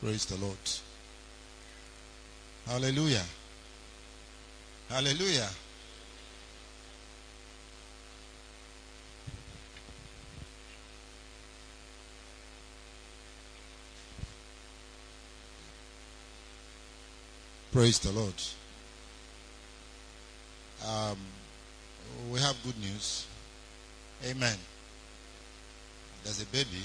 Praise the Lord. Hallelujah. Hallelujah. Praise the Lord. We have good news. Amen. There's a baby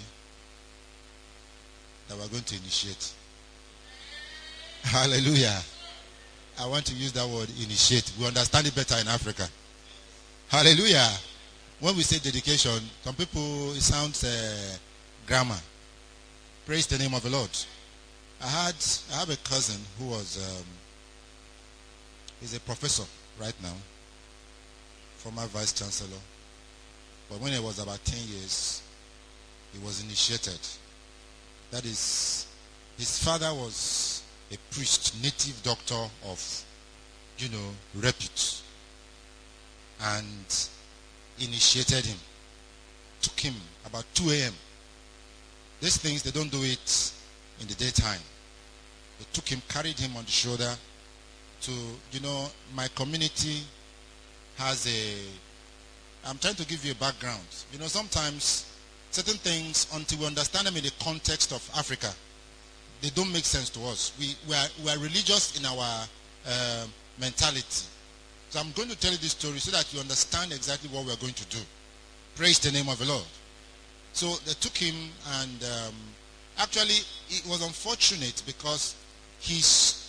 that we're going to initiate. Hallelujah. I want to use that word, initiate. We understand it better in Africa. Hallelujah. When we say dedication, some people, it sounds grammar. Praise the name of the Lord. I have a cousin who was, he's a professor right now, former vice chancellor. But when he was about 10 years, he was initiated. That is, his father was a priest, native doctor of, repute. And initiated him. Took him about 2 a.m. These things, they don't do it in the daytime. They took him, carried him on the shoulder to, my community has I'm trying to give you a background. Sometimes certain things, until we understand them in the context of Africa, they don't make sense to us. We are religious in our mentality. So I'm going to tell you this story so that you understand exactly what we're going to do. Praise the name of the Lord. So they took him, and actually it was unfortunate because his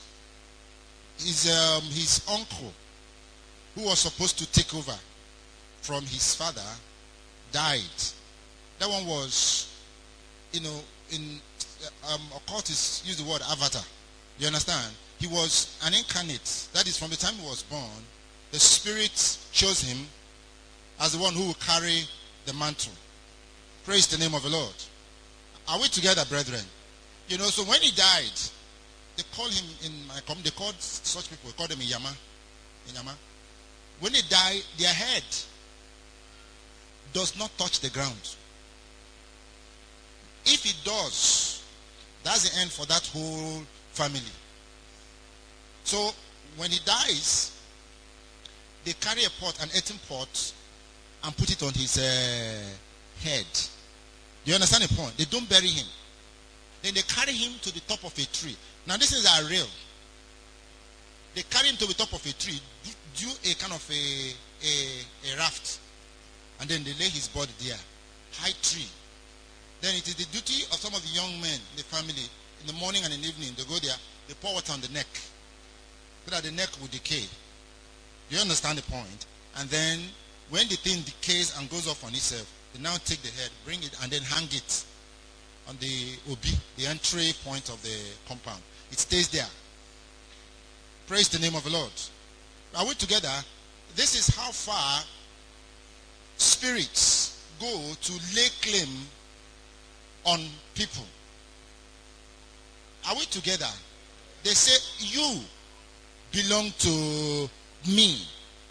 uncle, who was supposed to take over from his father, died. That one was, in occultists use the word avatar. You understand? He was an incarnate. That is, from the time he was born, the Spirit chose him as the one who will carry the mantle. Praise the name of the Lord. Are we together, brethren? So when he died, they called him in my community, they called such people, they called them Inyama. When they die, their head does not touch the ground. If it does, that's the end for that whole family. So when he dies, they carry a pot, an eating pot, and put it on his head. Do you understand the point? They don't bury him. Then they carry him to the top of a tree. Now this is real. They carry him to the top of a tree, do a kind of a raft, and then they lay his body there, high tree. Then it is the duty of some of the young men in the family, in the morning and in the evening, they go there, they pour water on the neck, so that the neck will decay. Do you understand the point? And then when the thing decays and goes off on itself, they now take the head, bring it, and then hang it on the obi, the entry point of the compound. It stays there. Praise the name of the Lord. Are we together? This is how far spirits go to lay claim on people. Are we together? They say, you belong to me.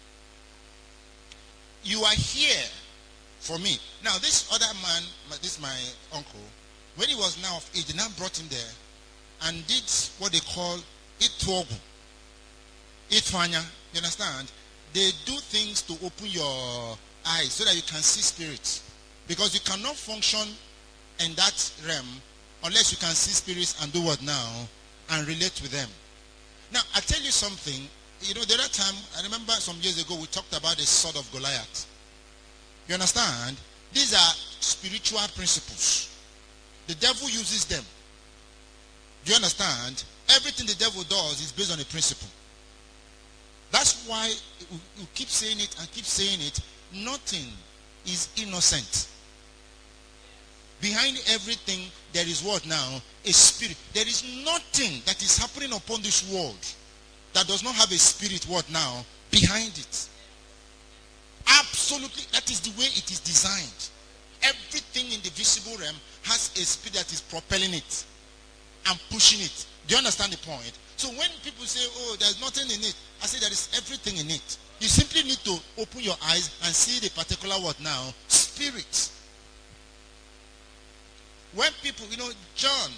You are here for me. Now this other man, this my uncle, when he was now of age, they now brought him there and did what they call itwogu. Itwanya, you understand? They do things to open your eyes so that you can see spirits. Because you cannot function in that realm unless you can see spirits and do what now? And relate with them. Now, I tell you something. The other time, I remember some years ago, we talked about the sword of Goliath. You understand? These are spiritual principles. The devil uses them. Do you understand? Everything the devil does is based on a principle. That's why we keep saying it and keep saying it. Nothing is innocent. Behind everything, there is what now? A spirit. There is nothing that is happening upon this world that does not have a spirit, what now? Behind it. Absolutely. That is the way it is designed. Everything in the visible realm has a spirit that is propelling it and pushing it. Do you understand the point? So when people say, oh, there's nothing in it, I say there is everything in it. You simply need to open your eyes and see the particular what now? Spirit. When people, John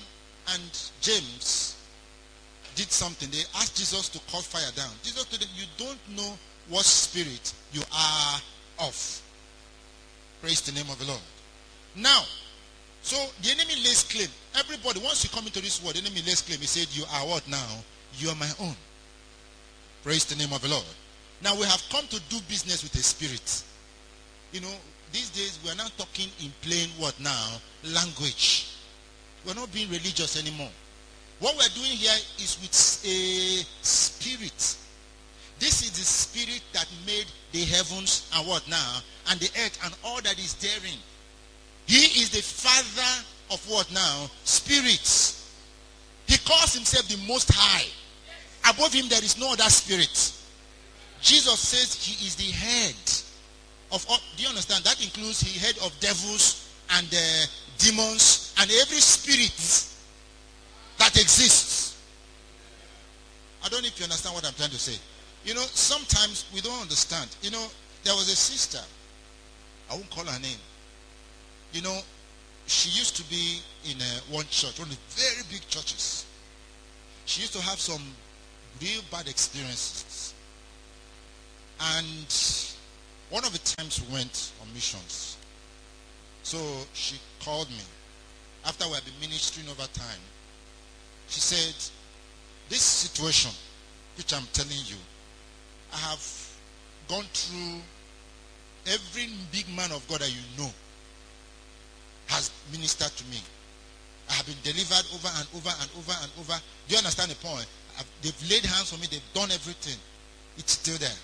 and James did something. They asked Jesus to call fire down. Jesus told them, you don't know what spirit you are of. Praise the name of the Lord. Now, so the enemy lays claim. Everybody, once you come into this world, the enemy lays claim. He said, you are what now? You are my own. Praise the name of the Lord. Now we have come to do business with a spirit. You know, these days we are now talking in plain what now? Language. We're not being religious anymore. What we're doing here is with a spirit. This is the spirit that made the heavens and what now? And the earth and all that is therein. He is the father of what now? Spirits. He calls himself the Most High. Above him there is no other spirit. Jesus says he is the head of all. Do you understand? That includes the head of devils and demons and every spirit that exists. I don't know if you understand what I'm trying to say. You know, sometimes we don't understand. You know, there was a sister. I won't call her name. You know, she used to be in one church, one of the very big churches. She used to have some real bad experiences. And one of the times we went on missions. So she called me. After we had been ministering over time, she said, this situation, which I'm telling you, I have gone through. Every big man of God that you know has ministered to me. I have been delivered over and over and over and over. Do you understand the point? They've laid hands on me. They've done everything. It's still there.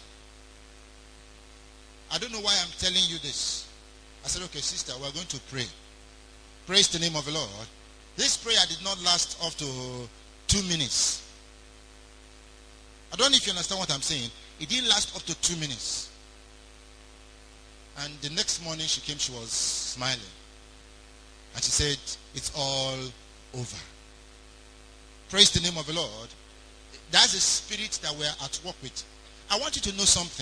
I don't know why I'm telling you this. I said, okay, sister, we're going to pray. Praise the name of the Lord. This prayer did not last up to 2 minutes. I don't know if you understand what I'm saying. It didn't last up to 2 minutes. And the next morning she came, she was smiling. And she said, it's all over. Praise the name of the Lord. That's a spirit that we're at work with. I want you to know something.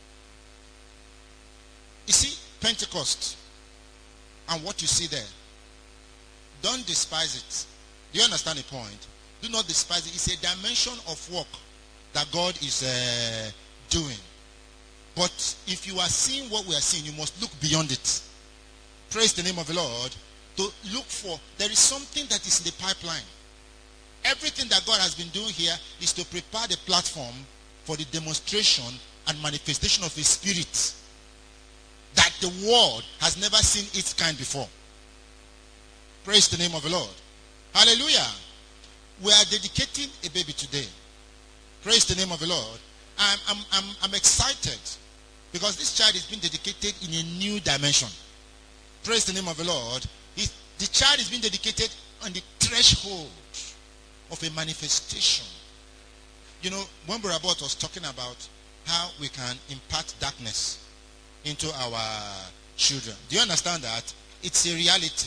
You see, Pentecost and what you see there, don't despise it. Do you understand the point? Do not despise it. It's a dimension of work that God is doing. But if you are seeing what we are seeing, you must look beyond it. Praise the name of the Lord. To look for, there is something that is in the pipeline. Everything that God has been doing here is to prepare the platform for the demonstration and manifestation of His Spirit that the world has never seen its kind before. Praise the name of the Lord. Hallelujah. We are dedicating a baby today. Praise the name of the Lord. I'm excited because this child is being dedicated in a new dimension. Praise the name of the Lord. The child is being dedicated on the threshold of a manifestation. You know, when Barabot was talking about how we can impart darkness into our children, do you understand that? It's a reality.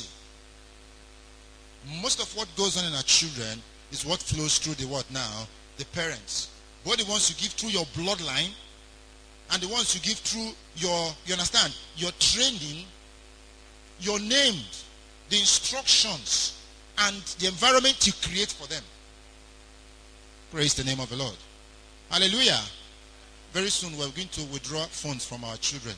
Most of what goes on in our children is what flows through the what now? The parents. Both the ones you give through your bloodline and the ones you give through your, you understand, your training, your name, the instructions, and the environment you create for them. Praise the name of the Lord. Hallelujah. Very soon we're going to withdraw funds from our children.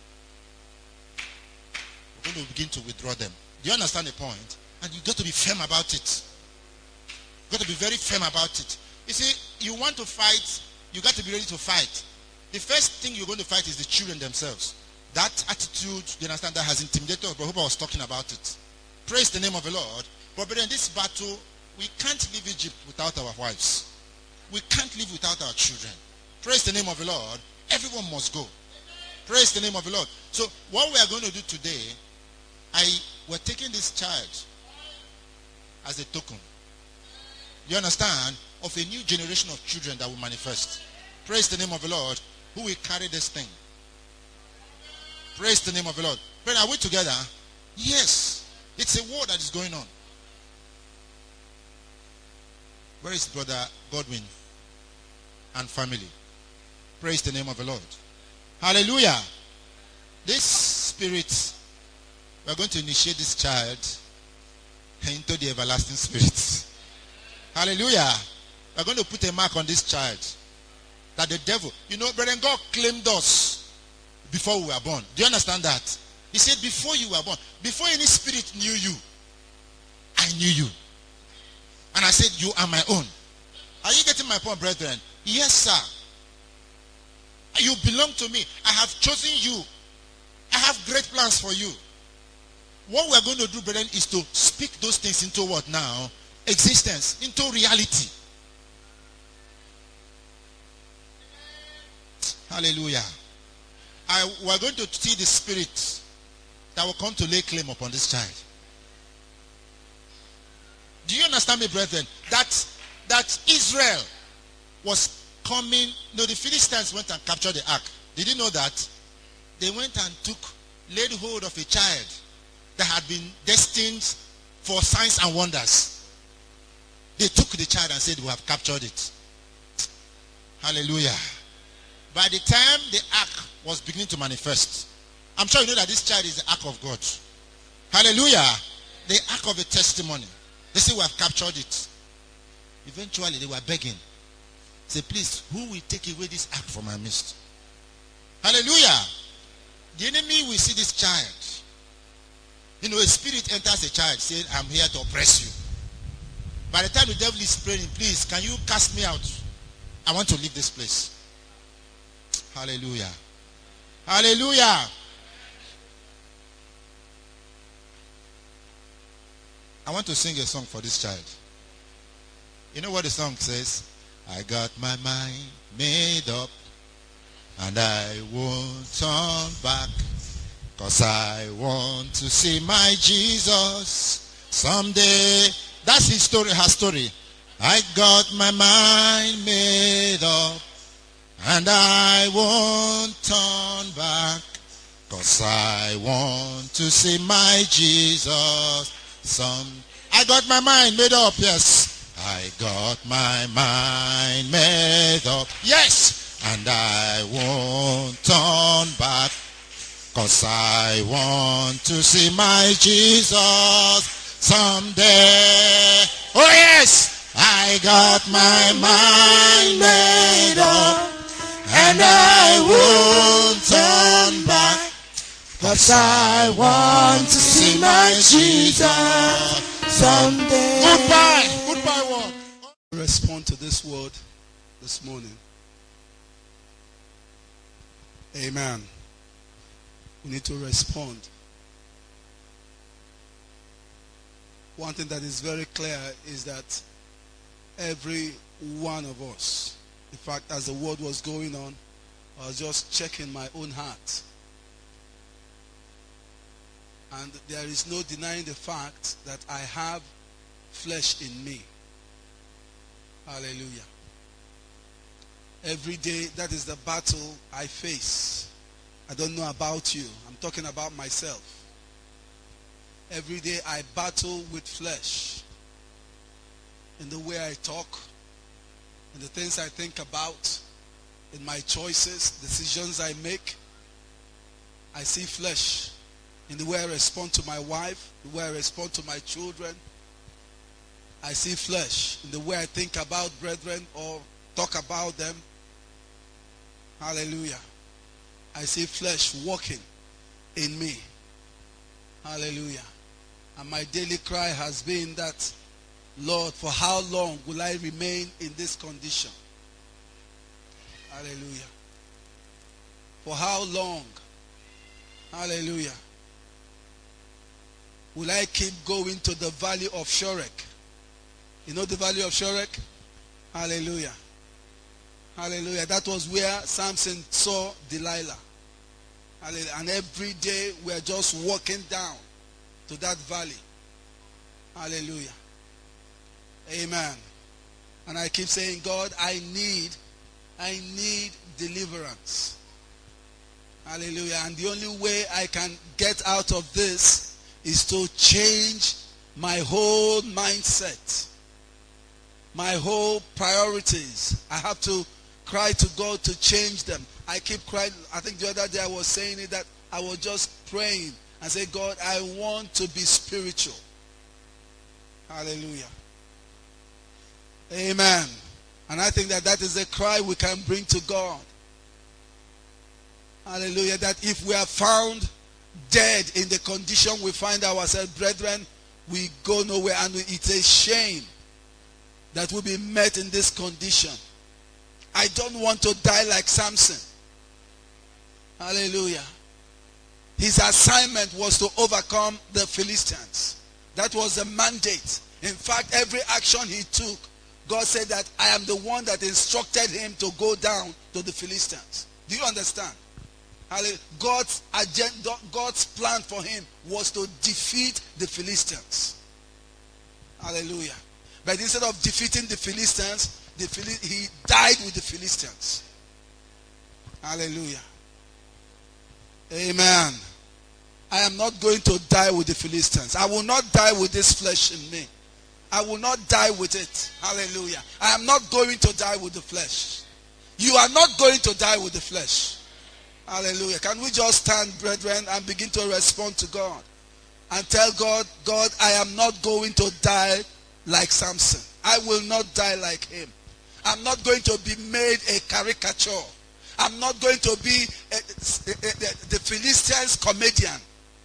We're going to begin to withdraw them. Do you understand the point? And you got to be firm about it. You got to be very firm about it. You see, you want to fight, you got to be ready to fight. The first thing you're going to fight is the children themselves. That attitude, you understand, that has intimidated us. But I hope I was talking about it. Praise the name of the Lord. But in this battle, we can't leave Egypt without our wives. We can't live without our children. Praise the name of the Lord. Everyone must go. Praise the name of the Lord. So what we are going to do today, we're taking this child as a token. You understand? Of a new generation of children that will manifest. Praise the name of the Lord. Who will carry this thing? Praise the name of the Lord. But are we together? Yes. It's a war that is going on. Where is Brother Godwin and family? Praise the name of the Lord. Hallelujah. This spirit, we're going to initiate this child into the everlasting spirit. Hallelujah. We're going to put a mark on this child. That the devil, brethren, God claimed us before we were born. Do you understand that? He said, before you were born, before any spirit knew you, I knew you. And I said, you are my own. Are you getting my point, brethren? Yes, sir. You belong to me. I have chosen you. I have great plans for you. What we're going to do, brethren, is to speak those things into what now? Existence, into reality. Hallelujah. We're going to see the spirit that will come to lay claim upon this child. Do you understand me, brethren? That Israel was coming. No, the Philistines went and captured the ark. Did you know that? They went and laid hold of a child that had been destined for signs and wonders. They took the child and said, we have captured it. Hallelujah. By the time the ark was beginning to manifest, I'm sure you know that this child is the ark of God. Hallelujah. The ark of a testimony. They say, we have captured it. Eventually, they were begging. Say, please, who will take away this ark from our midst? Hallelujah. The enemy will see this child. A spirit enters a child saying, I'm here to oppress you. By the time the devil is praying, please, can you cast me out? I want to leave this place. Hallelujah. Hallelujah. I want to sing a song for this child. You know what the song says? I got my mind made up and I won't turn back, 'cause I want to see my Jesus someday. That's his story, her story. I got my mind made up and I won't turn back, 'cause I want to see my Jesus I got my mind made up, yes. I got my mind made up, yes. And I won't turn back, 'cause I want to see my Jesus someday. Oh yes, I got my mind made up and I won't turn back, 'cause I want to see my Jesus someday. Goodbye word. Respond to this word this morning. Amen. We need to respond. One thing that is very clear is that every one of us, in fact, as the word was going on, I was just checking my own heart. And there is no denying the fact that I have flesh in me. Hallelujah. Every day, that is the battle I face. I don't know about you. I'm talking about myself. Every day I battle with flesh. In the way I talk, in the things I think about, in my choices, decisions I make, I see flesh. In the way I respond to my wife, the way I respond to my children, I see flesh. In the way I think about brethren or talk about them, hallelujah, I see flesh walking in me. Hallelujah. And my daily cry has been that, Lord, for how long will I remain in this condition? Hallelujah. For how long? Hallelujah. Will I keep going to the valley of Shorek? You know the valley of Shorek? Hallelujah. Hallelujah. That was where Samson saw Delilah. Hallelujah. And every day we are just walking down to that valley. Hallelujah. Amen. And I keep saying, God, I need deliverance. Hallelujah. And the only way I can get out of this is to change my whole mindset, my whole priorities. I have to cry to God to change them. I keep crying. I think the other day I was saying it, that I was just praying and say, God, I want to be spiritual. Hallelujah. Amen. And I think that is a cry we can bring to God. Hallelujah. That if we are found dead in the condition we find ourselves, brethren, we go nowhere, and it's a shame that we'll be met in this condition. I don't want to die like Samson. Hallelujah. His assignment was to overcome the Philistines. That was the mandate. In fact, every action he took, God said that I am the one that instructed him to go down to the Philistines. Do you understand? God's agenda, God's plan for him was to defeat the Philistines. Hallelujah. But instead of defeating the Philistines, he died with the Philistines. Hallelujah. Amen. I am not going to die with the Philistines. I will not die with this flesh in me. I will not die with it. Hallelujah. I am not going to die with the flesh. You are not going to die with the flesh. Hallelujah. Can we just stand, brethren, and begin to respond to God? And tell God, God, I am not going to die like Samson. I will not die like him. I'm not going to be made a caricature. I'm not going to be the Philistines comedian,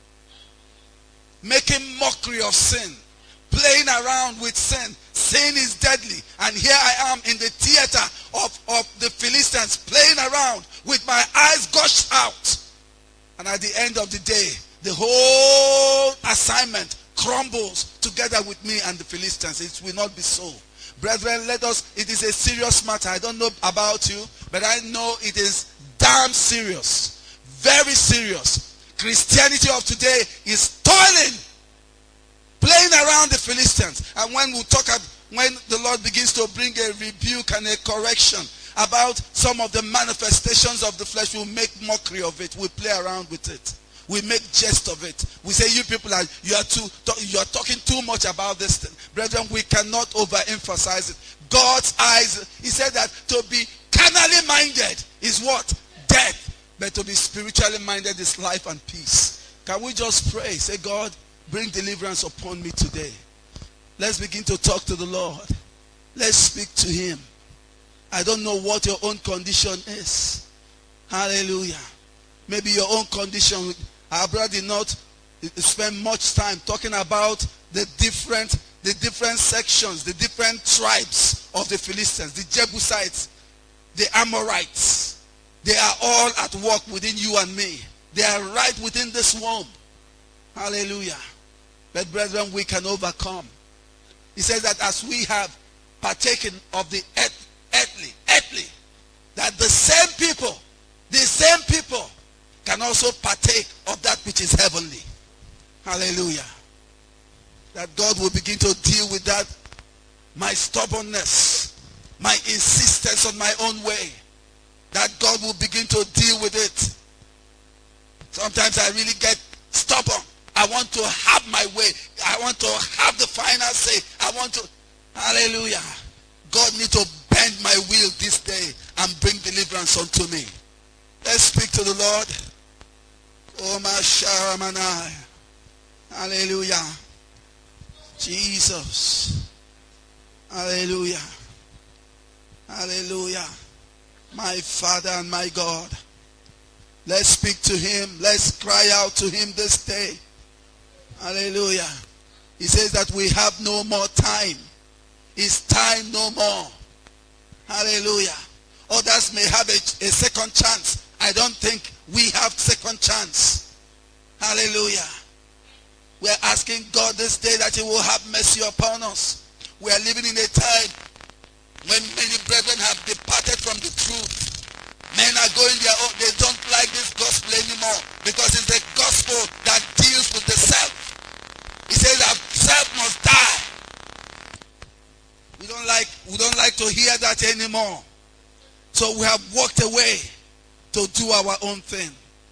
making mockery of sin, playing around with sin. Sin is deadly. And here I am in the theater of the Philistines, playing around with my eyes gushed out. And at the end of the day, the whole assignment crumbles together with me and the Philistines. It will not be so. Brethren, it is a serious matter. I don't know about you, but I know it is damn serious. Very serious. Christianity of today is toiling, playing around the Philistines. And when the Lord begins to bring a rebuke and a correction about some of the manifestations of the flesh, we'll make mockery of it. We'll play around with it. We make jest of it. We say, you people you are talking too much about this thing. Brethren, we cannot overemphasize it. God's eyes, he said that to be carnally minded is what? Death. But to be spiritually minded is life and peace. Can we just pray? Say, God, bring deliverance upon me today. Let's begin to talk to the Lord. Let's speak to him. I don't know what your own condition is. Hallelujah. Maybe your own condition. Our brother did not spend much time talking about the different sections, the different tribes of the Philistines, the Jebusites, the Amorites. They are all at work within you and me. They are right within this womb. Hallelujah. But brethren, we can overcome. He says that as we have partaken of the earthly, that the same people can also partake of that which is heavenly. Hallelujah. That God will begin to deal with that, my stubbornness, my insistence on my own way. That God will begin to deal with it. Sometimes I really get stubborn. I want to have my way. I want to have the final say. Hallelujah. God needs to bend my will this day and bring deliverance unto me. Let's speak to the Lord. Oh, my Sharamanai. Hallelujah. Jesus. Hallelujah. Hallelujah. My Father and my God. Let's speak to him. Let's cry out to him this day. Hallelujah. He says that we have no more time. It's time no more. Hallelujah. Others may have a second chance. I don't think we have second chance. Hallelujah. We're asking God this day that he will have mercy upon us. We are living in a time when many brethren have departed from the truth. Men are going their own. They don't like this gospel anymore because it's the gospel that deals with the self. He says that self must die. We don't like to hear that anymore. So we have walked away to do our own thing.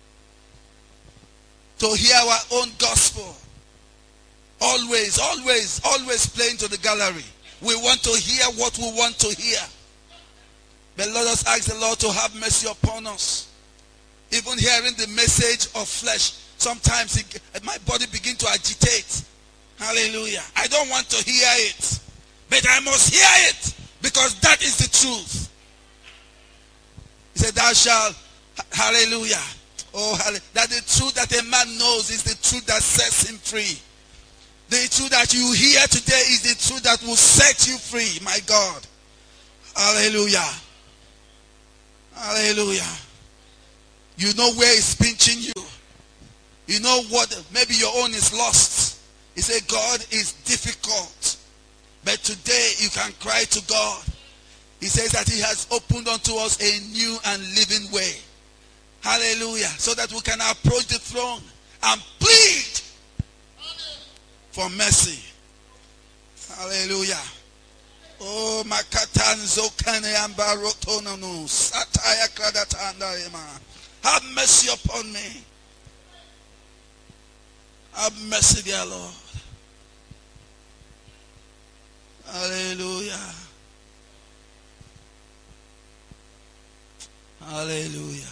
To hear our own gospel. Always playing to the gallery. We want to hear what we want to hear. But let us ask the Lord to have mercy upon us. Even hearing the message of flesh, sometimes my body begins to agitate. Hallelujah. I don't want to hear it, but I must hear it because that is the truth. He said, thou shalt, hallelujah. Oh, that the truth that a man knows is the truth that sets him free. The truth that you hear today is the truth that will set you free, my God. Hallelujah. Hallelujah. You know where it's pinching you. You know what, maybe your own is lost. He said, God is difficult. But today you can cry to God. He says that he has opened unto us a new and living way. Hallelujah. So that we can approach the throne and plead for mercy. Hallelujah. Oh, makatan zokane ambarotonanu sataya kradatanda ema. Have mercy upon me. Have mercy, dear Lord. Hallelujah. Hallelujah.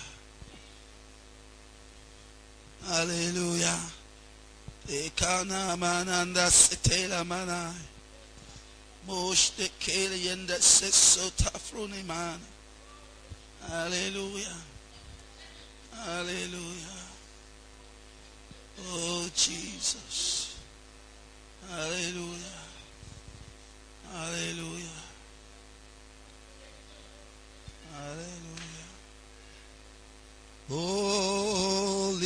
Hallelujah. Ekana mananda setela manai. Mosh de kele yenda seso tafruni man. Hallelujah. Hallelujah. Oh Jesus. Hallelujah. Hallelujah. Hallelujah. Holy,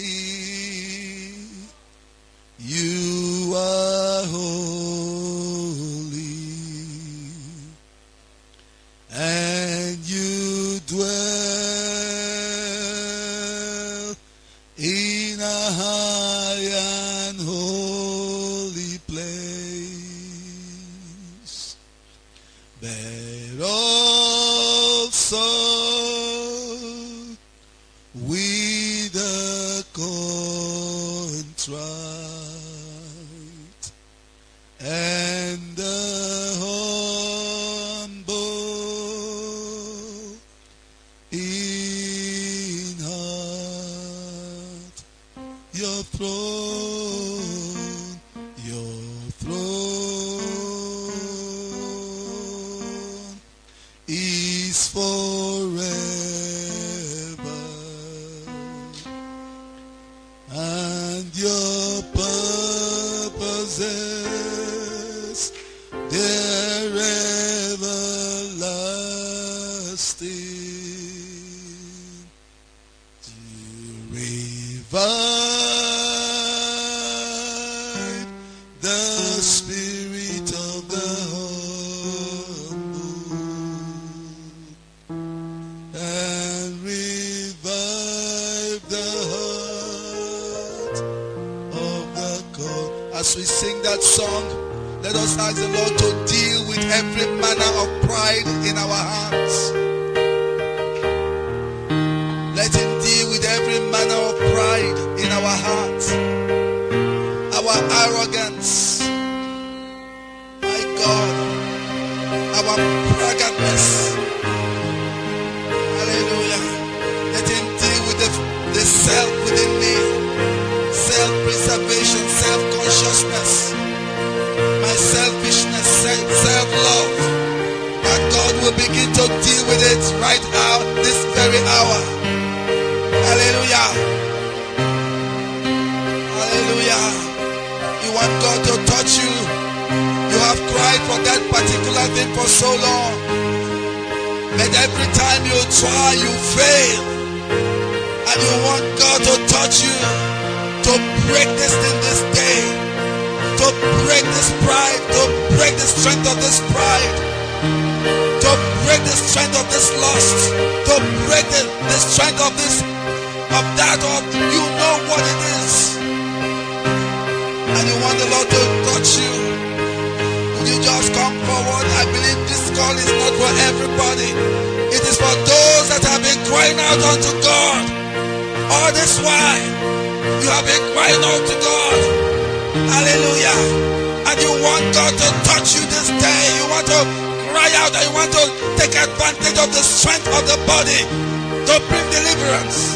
you are holy, and you dwell in a high and holy place, but also with a contrite and the humble in heart. Your throne is forever, and your purposes, they're everlasting. To revive the spirit of the humble and revive the heart of the God. As we sing that song, let us ask the Lord to deal with every manner of pride in our hearts. Let him deal with every manner of pride in our hearts. Our arrogance, my God, our braggadness. Hallelujah. Let him deal with the self within me. Self-preservation, self-consciousness, my selfishness, self-love. That God will begin to deal with it right now, this very hour. Hallelujah. Hallelujah. You want God to touch you. You have cried for that particular thing for so long. But every time you try, you fail. And you want God to touch you. To break this thing this day. To break this pride. To break the strength of this pride. To break the strength of this lust. To break the strength of this, of that, of you know what it is. And you want the Lord to touch you. Will you just come forward? I believe this call is not for everybody. It is for those that have been crying out unto God. All this while, you have been crying out to God. Hallelujah. And you want God to touch you this day. You want to cry out and you want to take advantage of the strength of the body to bring deliverance.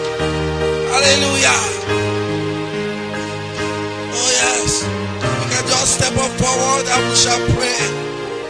Hallelujah. Oh yes. You can just step up forward and we shall pray.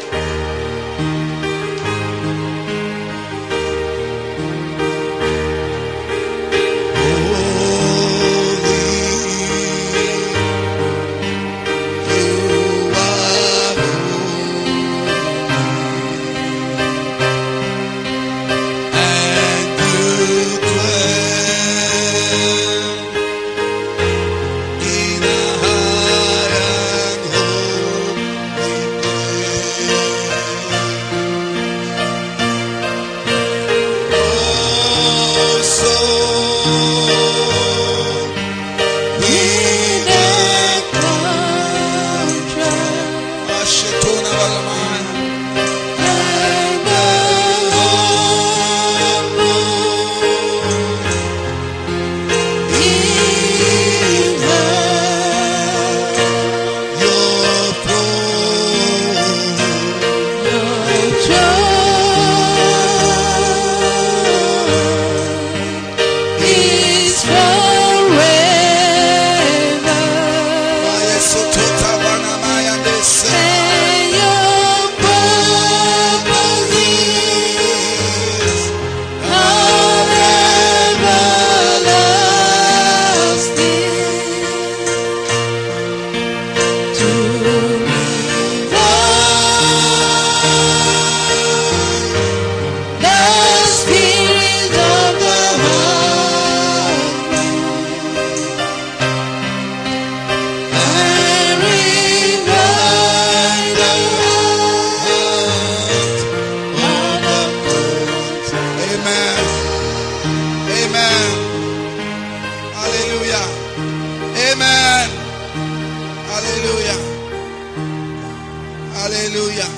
Hallelujah.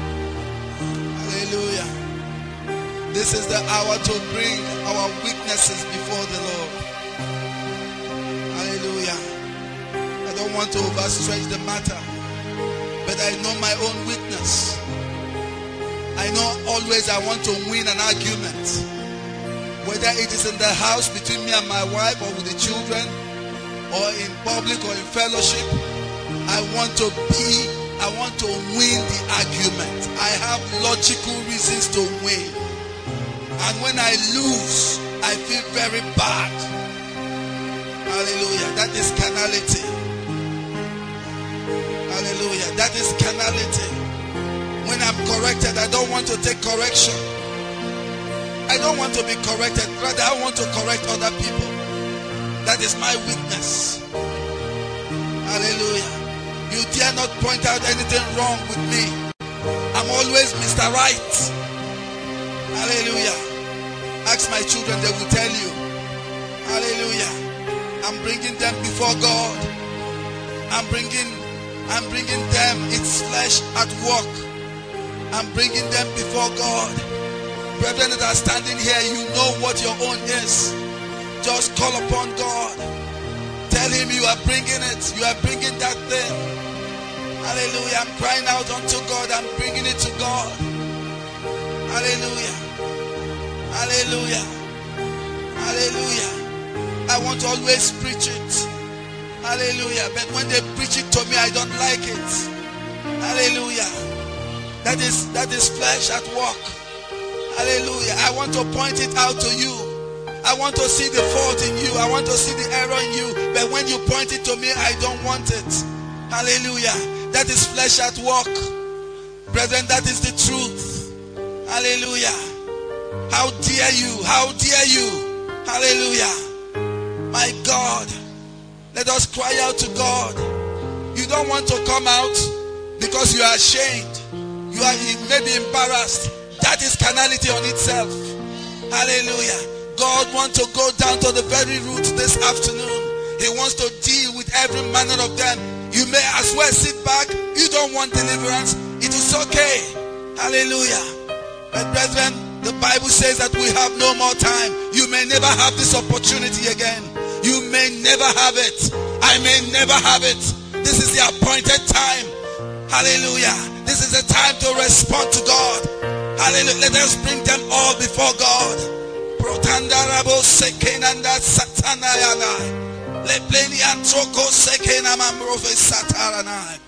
Hallelujah. This is the hour to bring our weaknesses before the Lord. Hallelujah. I don't want to overstretch the matter, but I know my own weakness. I know always I want to win an argument, whether it is in the house between me and my wife, or with the children, or in public, or in fellowship. I want to win the argument. I have logical reasons to win. And when I lose, I feel very bad. Hallelujah. That is carnality. Hallelujah. That is carnality. When I'm corrected, I don't want to take correction. I don't want to be corrected. Rather, I want to correct other people. That is my weakness. Hallelujah. You dare not point out anything wrong with me. I'm always Mr. Right. Hallelujah. Ask my children, they will tell you. Hallelujah. I'm bringing them before God. I'm bringing them, it's flesh at work. I'm bringing them before God. Brethren that are standing here, you know what your own is. Just call upon God. Tell him you are bringing it. You are bringing that thing. Hallelujah. I'm crying out unto God. I'm bringing it to God. Hallelujah. Hallelujah. Hallelujah. I want to always preach it. Hallelujah. But when they preach it to me, I don't like it. Hallelujah. That is flesh at work. Hallelujah. I want to point it out to you. I want to see the fault in you. I want to see the error in you. But when you point it to me, I don't want it. Hallelujah. That is flesh at work. Brethren, that is the truth. Hallelujah. How dare you? How dare you? Hallelujah. My God. Let us cry out to God. You don't want to come out because you are ashamed. You may be embarrassed. That is carnality on itself. Hallelujah. God wants to go down to the very root this afternoon. He wants to deal with every manner of them. You may as well sit back. You don't want deliverance. It is okay. Hallelujah. But brethren, the Bible says that we have no more time. You may never have this opportunity again. You may never have it. I may never have it. This is the appointed time. Hallelujah. This is the time to respond to God. Hallelujah. Let us bring them all before God. Protandarabo sekenanda satanayana. Lepleni antroko sekena mamrofe sataranai.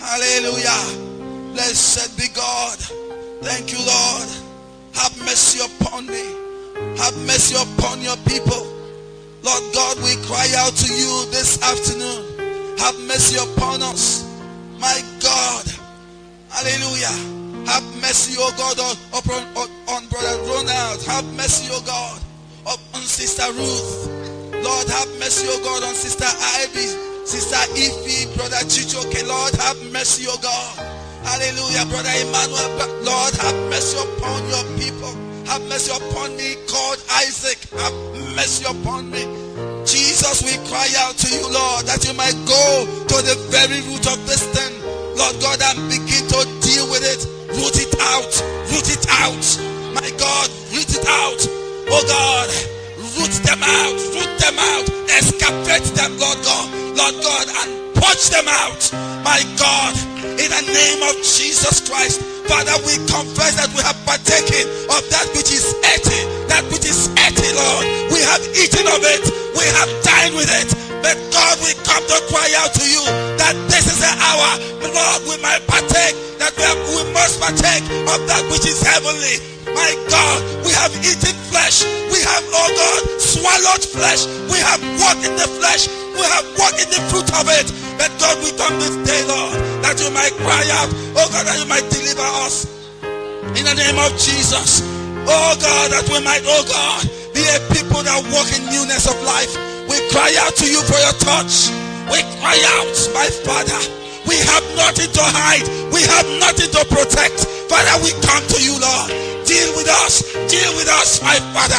Hallelujah. Blessed be God. Thank you, Lord. Have mercy upon me. Have mercy upon your people. Lord God, we cry out to you this afternoon. Have mercy upon us. My God. Hallelujah. Have mercy, oh God, on Brother Ronald. Have mercy, oh God, on Sister Ruth. Lord, have mercy, oh God, on Sister Ivy, Sister Ify, Brother Chichoke. Lord, have mercy, oh God. Hallelujah, Brother Emmanuel. Lord, have mercy upon your people. Have mercy upon me, called Isaac. Have mercy upon me. Jesus, we cry out to you, Lord, that you might go to the very root of this thing, Lord God, and begin to deal with it. Root it out. Root it out. My God, root it out. Oh God, root them out. Root them out. Excavate them, Lord God. Lord God, and purge them out. My God, in the name of Jesus Christ, Father, we confess that we have partaken of that which is earthy. That which is earthy, Lord. We have eaten of it. We have dined with it. But God, we come to cry out to you that this is the hour, Lord, we might partake, that we must partake of that which is heavenly. My God, we have eaten flesh. We have, oh God, swallowed flesh. We have walked in the flesh. We have walked in the fruit of it. But God, we come this day, Lord, that you might cry out, oh God, that you might deliver us in the name of Jesus. Oh God, that we might, oh God, be a people that walk in newness of life. We cry out to you for your touch. We cry out, my Father. We have nothing to hide. We have nothing to protect. Father, we come to you, Lord. Deal with us. Deal with us, my Father.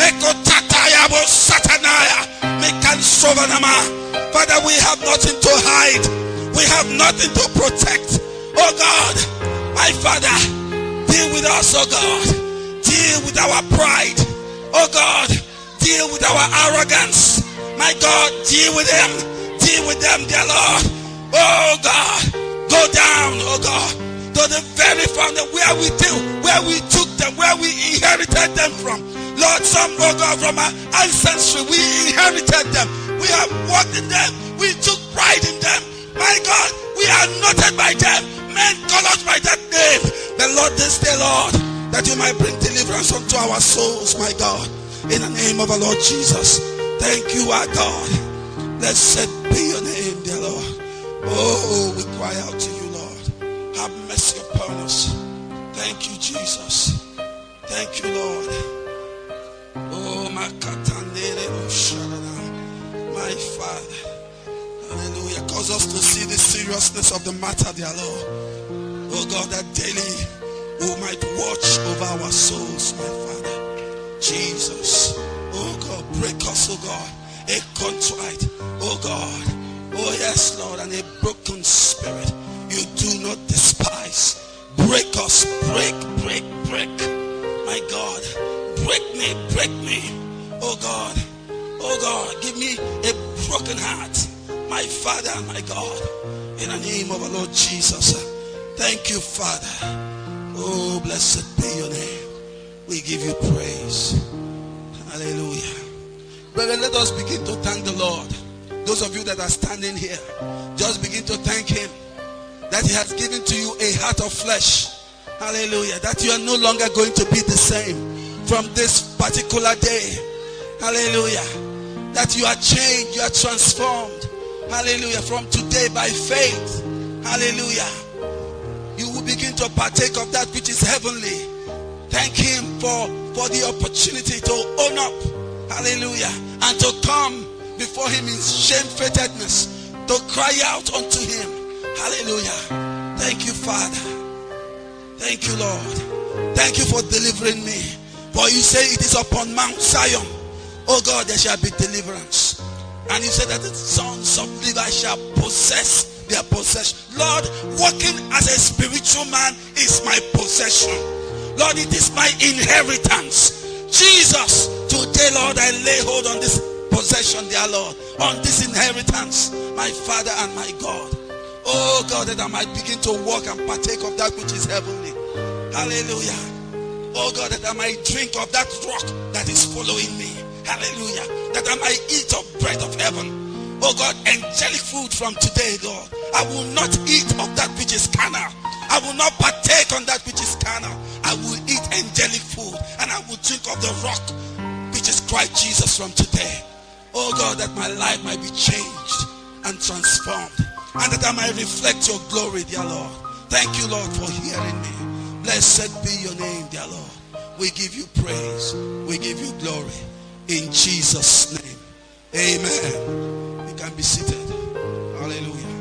Father, we have nothing to hide. We have nothing to protect. Oh God, my Father, deal with us, oh God. Deal with our pride. Oh God, deal with our arrogance. My God, deal with them. Deal with them, dear Lord. Oh God, go down, oh God, to the very fountain where we took them, where we inherited them from. Lord, some, oh God, from our ancestry, we inherited them. We have walked in them. We took pride in them. My God, we are noted by them. Men call us by that name. The Lord, this day, Lord, that you might bring deliverance unto our souls, my God. In the name of our Lord Jesus. Thank you, our God. Blessed be your name, dear Lord. Oh, we cry out to you, Lord. Have mercy upon us. Thank you, Jesus. Thank you, Lord. Oh, my Father. Hallelujah. Cause us to see the seriousness of the matter, dear Lord. Oh God, that daily we might watch over our souls, my Father. Jesus. Oh God, break us, oh God. A contrite, oh God. Oh yes, Lord, and a broken spirit you do not despise. Break us, break. My God, break me. Oh God, give me a broken heart, my Father, my God, in the name of our Lord Jesus. Thank you, Father. Oh, blessed be your name. We give you praise. Hallelujah. Brethren, let us begin to thank the Lord. Those of you that are standing here, just begin to thank him that he has given to you a heart of flesh. Hallelujah. That you are no longer going to be the same from this particular day. Hallelujah. That you are changed, you are transformed. Hallelujah. From today by faith. Hallelujah. You will begin to partake of that which is heavenly. Thank him for the opportunity to own up. Hallelujah. And to come before him in shamefacedness. To cry out unto him. Hallelujah. Thank you, Father. Thank you, Lord. Thank you for delivering me. For you say it is upon Mount Zion, oh God, there shall be deliverance. And you said that the sons of Levi shall possess their possession. Lord, walking as a spiritual man is my possession. Lord, it is my inheritance. Jesus, today, Lord, I lay hold on this possession, dear Lord, on this inheritance, my Father and my God. Oh God, that I might begin to walk and partake of that which is heavenly. Hallelujah. Oh God, that I might drink of that rock that is following me. Hallelujah. That I might eat of bread of heaven. Oh God, angelic food from today, Lord. I will not eat of that which is carnal. I will not partake on that which is carnal. I will eat angelic food, and I will drink of the rock which is Christ Jesus from today. Oh God, that my life might be changed and transformed, and that I might reflect your glory, dear Lord. Thank you, Lord, for hearing me. Blessed be your name, dear Lord. We give you praise. We give you glory. In Jesus' name. Amen. You can be seated. Hallelujah.